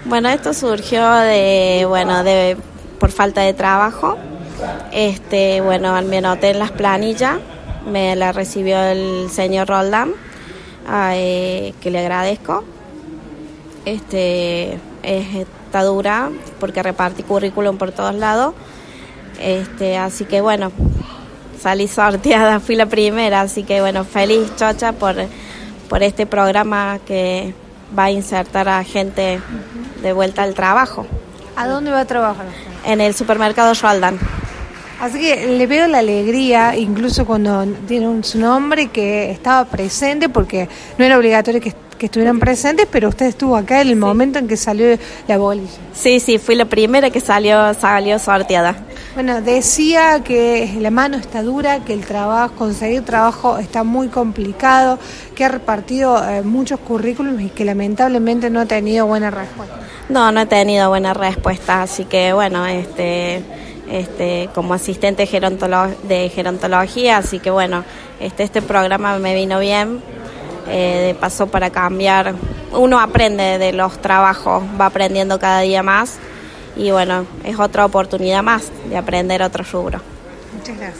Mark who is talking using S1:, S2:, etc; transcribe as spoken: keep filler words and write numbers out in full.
S1: Bueno, esto surgió de, bueno, de por falta de trabajo. Este, bueno, me anoté en las planillas, me la recibió el señor Roldán, eh, que le agradezco. Este, es, está dura porque repartí currículum por todos lados. Este, así que bueno, salí sorteada, fui la primera, así que bueno, feliz chocha por, por este programa que va a insertar a gente de vuelta al trabajo.
S2: ¿A dónde va a trabajar?
S1: En el supermercado Roldán.
S2: Así que le veo la alegría, incluso cuando tiene un, su nombre, que estaba presente, porque no era obligatorio que, que estuvieran presentes, pero usted estuvo acá en el sí. momento en que salió la bolilla.
S1: Sí, sí, fui la primera que salió, salió sorteada.
S2: Bueno, decía que la mano está dura, que el trabajo, conseguir trabajo está muy complicado, que ha repartido eh, muchos currículums y que lamentablemente no ha tenido buena respuesta.
S1: No, no he tenido buena respuesta, así que bueno, este... Este, como asistente gerontolo- de gerontología, así que bueno, este, este programa me vino bien, eh, de paso para cambiar. Uno aprende de los trabajos, va aprendiendo cada día más y bueno, es otra oportunidad más de aprender otro rubro.
S2: Muchas gracias.